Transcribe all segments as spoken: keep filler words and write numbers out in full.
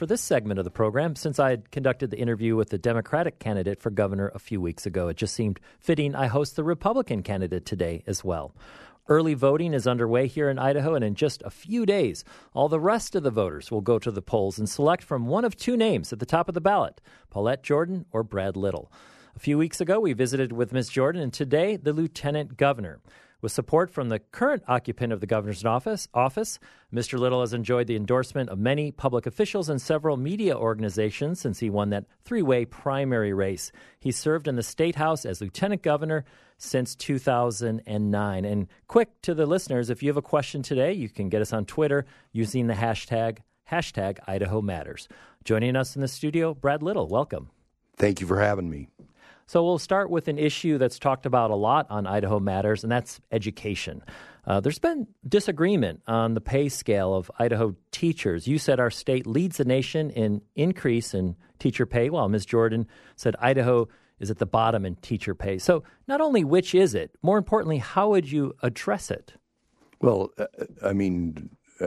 for this segment of the program since I had conducted the interview with the Democratic candidate for governor a few weeks ago. It just seemed fitting I host the Republican candidate today as well. Early voting is underway here in Idaho, and in just a few days, all the rest of the voters will go to the polls and select from one of two names at the top of the ballot, Paulette Jordan or Brad Little. A few weeks ago, we visited with Miz Jordan, and today, the lieutenant governor. With support from the current occupant of the governor's office, office, Mister Little has enjoyed the endorsement of many public officials and several media organizations since he won that three-way primary race. He served in the State House as lieutenant governor since two thousand nine. And quick to the listeners, if you have a question today, you can get us on Twitter using the hashtag, hashtag Idaho Matters. Joining us in the studio, Brad Little. Welcome. Thank you for having me. So we'll start with an issue that's talked about a lot on Idaho Matters, and that's education. Uh, there's been disagreement on the pay scale of Idaho teachers. You said our state leads the nation in increase in teacher pay, while Miz Jordan said Idaho is at the bottom in teacher pay. So not only which is it, more importantly, how would you address it? Well, uh, I mean, uh,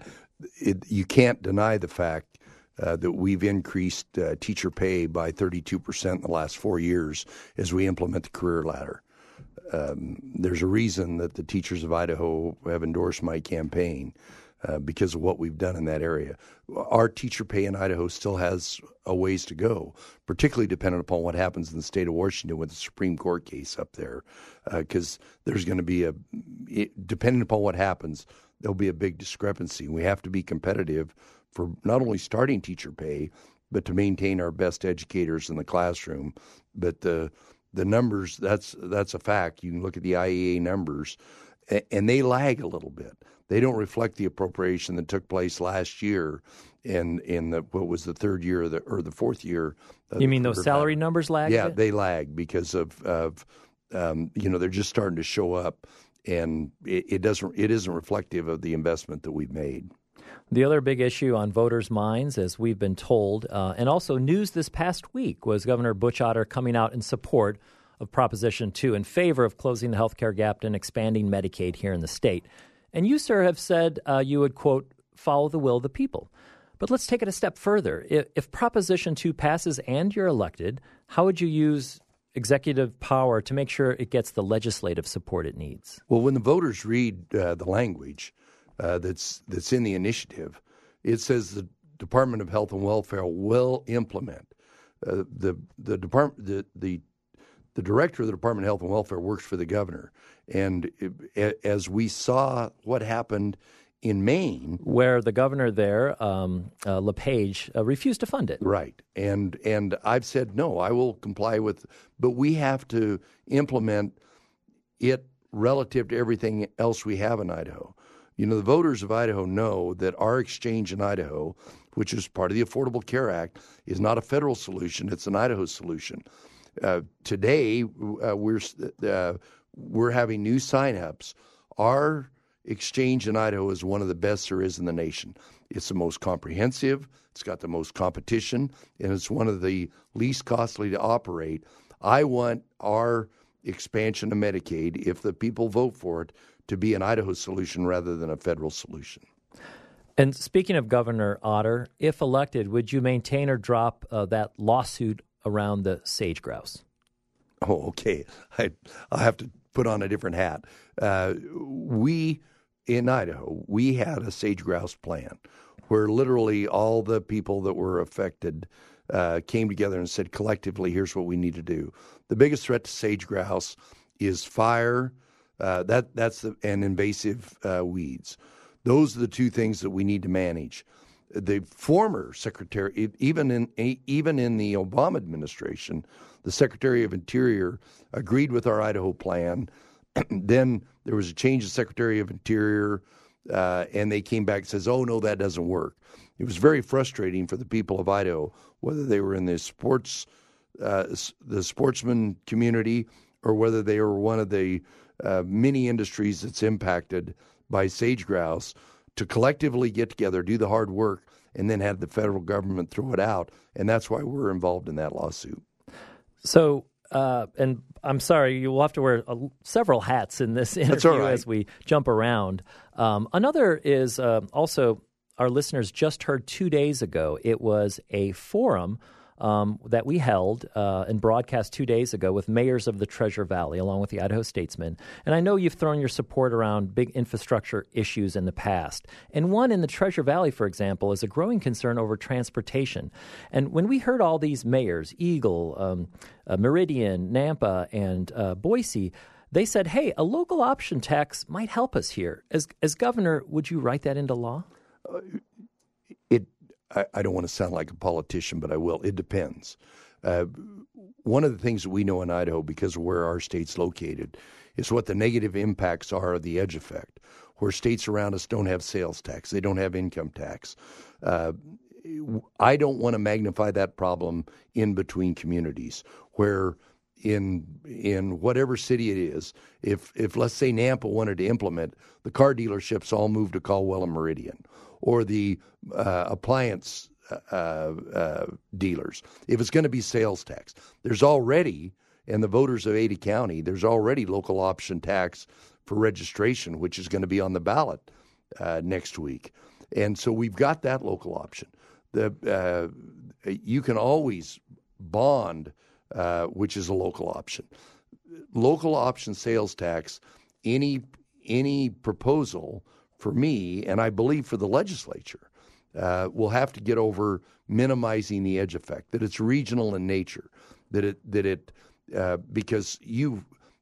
it, you can't deny the fact Uh, that we've increased uh, teacher pay by thirty-two percent in the last four years as we implement the career ladder. Um, there's a reason that the teachers of Idaho have endorsed my campaign uh, because of what we've done in that area. Our teacher pay in Idaho still has a ways to go, particularly dependent upon what happens in the state of Washington with the Supreme Court case up there, because uh, there's going to be a, it, depending upon what happens, there'll be a big discrepancy. We have to be competitive for not only starting teacher pay, but to maintain our best educators in the classroom. But the the numbers, that's that's a fact. You can look at the I E A numbers, and they lag a little bit. They don't reflect the appropriation that took place last year in in the, what was the third year of the, or the fourth year. You mean those salary lag. numbers lag? Yeah, they lag because of, of um, you know, they're just starting to show up, and it, it doesn't it isn't reflective of the investment that we've made. The other big issue on voters' minds, as we've been told, uh, and also news this past week, was Governor Butch Otter coming out in support of Proposition two in favor of closing the health care gap and expanding Medicaid here in the state. And you, sir, have said uh, you would, quote, follow the will of the people. But let's take it a step further. If, if Proposition two passes and you're elected, how would you use executive power to make sure it gets the legislative support it needs? Well, when the voters read uh, the language Uh, that's that's in the initiative, it says the Department of Health and Welfare will implement. Uh, the the department the, the the director of the Department of Health and Welfare works for the governor, and it, as we saw what happened in Maine, where the governor there, um, uh, LePage, uh, refused to fund it. Right, and and I've said no, I will comply with, but we have to implement it relative to everything else we have in Idaho. You know, the voters of Idaho know that our exchange in Idaho, which is part of the Affordable Care Act, is not a federal solution. It's an Idaho solution. Uh, today, uh, we're uh, we're having new signups. Our exchange in Idaho is one of the best there is in the nation. It's the most comprehensive. It's got the most competition, and it's one of the least costly to operate. I want our expansion of Medicaid, if the people vote for it, to be an Idaho solution rather than a federal solution. And speaking of Governor Otter, if elected, would you maintain or drop uh, that lawsuit around the sage grouse? Oh, okay. I I have to put on a different hat. Uh, we, in Idaho, we had a sage grouse plan where literally all the people that were affected uh, came together and said collectively, here's what we need to do. The biggest threat to sage grouse is fire, Uh, that that's the, and invasive uh, weeds. Those are the two things that we need to manage. The former secretary, even in even in the Obama administration, the Secretary of Interior agreed with our Idaho plan. Then there was a change of Secretary of Interior, uh, and they came back and says, "Oh no, that doesn't work." It was very frustrating for the people of Idaho, whether they were in the sports, uh, the sportsman community, or whether they were one of the Uh, many industries that's impacted by sage grouse, to collectively get together, do the hard work, and then have the federal government throw it out. And that's why we're involved in that lawsuit. So, uh, and I'm sorry, you will have to wear uh, several hats in this interview right. as we jump around. Um, another is uh, also our listeners just heard two days ago, it was a forum Um, that we held uh, and broadcast two days ago with mayors of the Treasure Valley, along with the Idaho Statesmen. And I know you've thrown your support around big infrastructure issues in the past. And one in the Treasure Valley, for example, is a growing concern over transportation. And when we heard all these mayors, Eagle, um, uh, Meridian, Nampa, and uh, Boise, they said, hey, a local option tax might help us here. As, as governor, would you write that into law? Uh, it I, I don't want to sound like a politician, but I will. It depends. Uh, one of the things that we know in Idaho, because of where our state's located, is what the negative impacts are of the edge effect, where states around us don't have sales tax. They don't have income tax. Uh, I don't want to magnify that problem in between communities where in in whatever city it is, if, if let's say Nampa wanted to implement, the car dealerships all moved to Caldwell and Meridian, or the uh, appliance uh, uh, dealers, if it's going to be sales tax. There's already, and the voters of Ada County, there's already local option tax for registration, which is going to be on the ballot uh, next week. And so we've got that local option. The uh, you can always bond, uh, which is a local option. Local option sales tax, any any proposal for me, and I believe for the legislature, uh, will have to get over minimizing the edge effect, that it's regional in nature, that it, that it, uh, because you,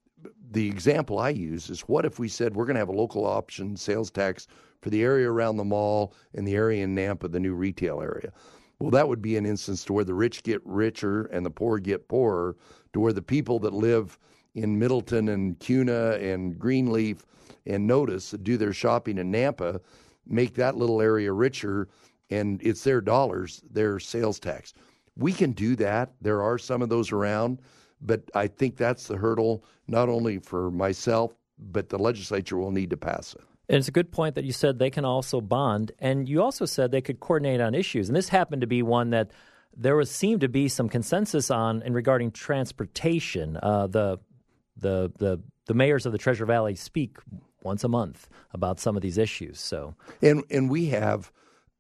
the example I use is, what if we said we're going to have a local option sales tax for the area around the mall and the area in Nampa, the new retail area? Well, that would be an instance to where the rich get richer and the poor get poorer, to where the people that live in Middleton and Cuna and Greenleaf and Notice that do their shopping in Nampa make that little area richer, and it's their dollars, their sales tax. We can do that. There are some of those around, but I think that's the hurdle, not only for myself, but the legislature will need to pass it. And it's a good point that you said they can also bond, and you also said they could coordinate on issues. And this happened to be one that there was seemed to be some consensus on in regarding transportation. Uh, the the the the mayors of the Treasure Valley speak once a month about some of these issues. So, and and we have,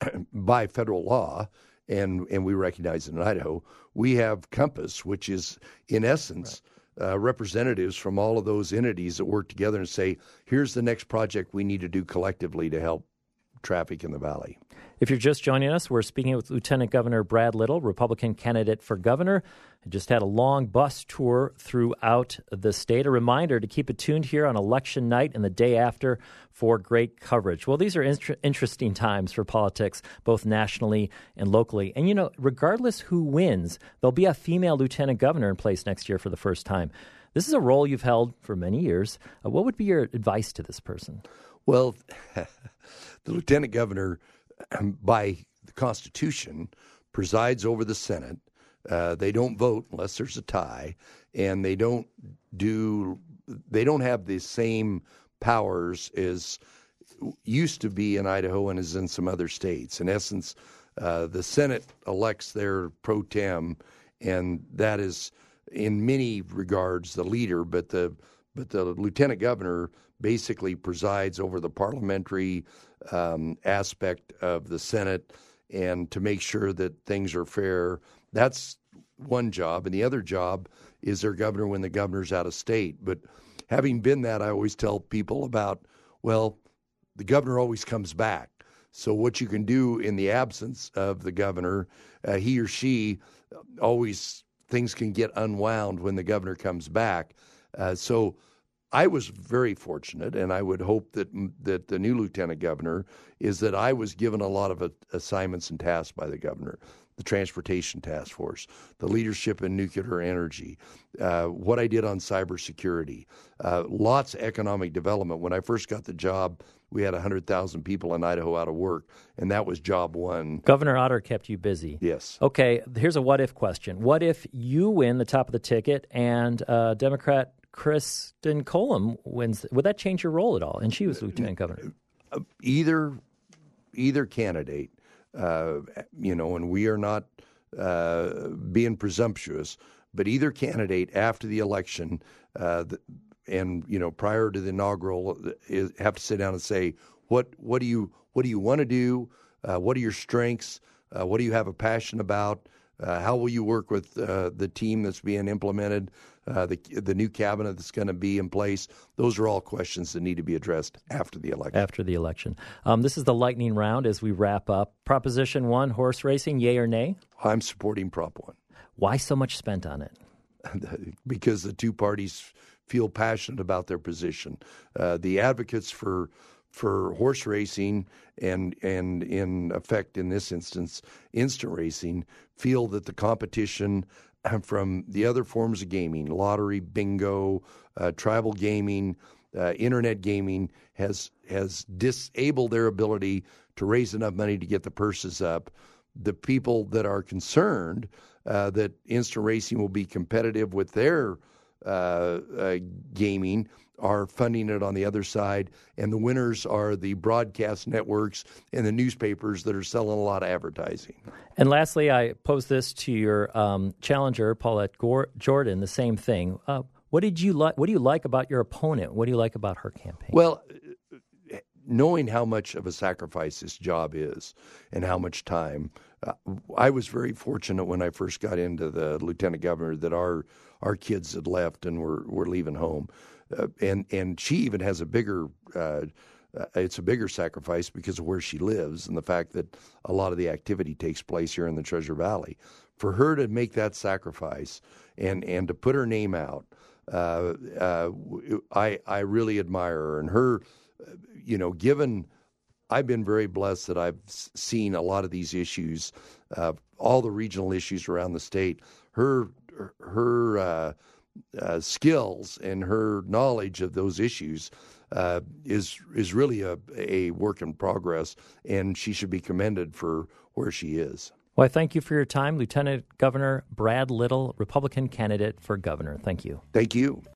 by federal law, and and we recognize it in Idaho, we have Compass, which is in essence right. uh, representatives from all of those entities that work together and say, here's the next project we need to do collectively to help traffic in the valley. If you're just joining us, we're speaking with Lieutenant Governor Brad Little, Republican candidate for governor. I just had a long bus tour throughout the state. A reminder to keep it tuned here on election night and the day after for great coverage. Well, these are inter- interesting times for politics, both nationally and locally. And, you know, regardless who wins, there'll be a female lieutenant governor in place next year for the first time. This is a role you've held for many years. Uh, what would be your advice to this person? Well, the lieutenant governor, by the Constitution, presides over the Senate. Uh, they don't vote unless there's a tie, and they don't do. They don't have the same powers as used to be in Idaho and as in some other states. In essence, uh, the Senate elects their pro tem, and that is, in many regards, the leader. But the but the lieutenant governor basically presides over the parliamentary um, aspect of the Senate, and to make sure that things are fair. That's one job. And the other job is their governor when the governor's out of state. But having been that, I always tell people about, well, the governor always comes back. So what you can do in the absence of the governor, uh, he or she always, things can get unwound when the governor comes back. Uh, so I was very fortunate, and I would hope that that the new lieutenant governor is that I was given a lot of uh, assignments and tasks by the governor. The Transportation Task Force, the leadership in nuclear energy, uh, what I did on cybersecurity, uh, lots of economic development. When I first got the job, we had one hundred thousand people in Idaho out of work, and that was job one. Governor Otter kept you busy. Yes. Okay, here's a what-if question. What if you win the top of the ticket and uh, Democrat Kristen Colum wins? Would that change your role at all? And she was lieutenant governor. Either, either candidate. Uh, you know, and we are not uh, being presumptuous, but either candidate after the election uh, the, and, you know, prior to the inaugural is, have to sit down and say, what what do you what do you want to do? Uh, what are your strengths? Uh, what do you have a passion about? Uh, how will you work with uh, the team that's being implemented, uh, the the new cabinet that's going to be in place? Those are all questions that need to be addressed after the election. After the election. Um, this is the lightning round as we wrap up. Proposition one, horse racing, yay or nay? I'm supporting Prop one. Why so much spent on it? Because the two parties feel passionate about their position. Uh, the advocates for for horse racing and and in effect in this instance instant racing feel that the competition from the other forms of gaming, lottery, bingo, uh, tribal gaming, uh, internet gaming has has disabled their ability to raise enough money to get the purses up. The people that are concerned uh, that instant racing will be competitive with their uh, uh, gaming are funding it on the other side, and the winners are the broadcast networks and the newspapers that are selling a lot of advertising. And lastly, I pose this to your um, challenger, Paulette Gore- Jordan, the same thing. Uh, what did you like? What do you like about your opponent? What do you like about her campaign? Well, knowing how much of a sacrifice this job is and how much time, uh, I was very fortunate when I first got into the lieutenant governor that our our kids had left and were were leaving home. Uh, and and she even has a bigger uh, uh, it's a bigger sacrifice because of where she lives and the fact that a lot of the activity takes place here in the Treasure Valley. For her to make that sacrifice and and to put her name out, uh, uh, I I really admire her and her. You know, given I've been very blessed that I've seen a lot of these issues, uh, all the regional issues around the state. Her her. Uh, Uh, skills and her knowledge of those issues uh, is is really a, a work in progress, and she should be commended for where she is. Well, I thank you for your time, Lieutenant Governor Brad Little, Republican candidate for governor. Thank you. Thank you.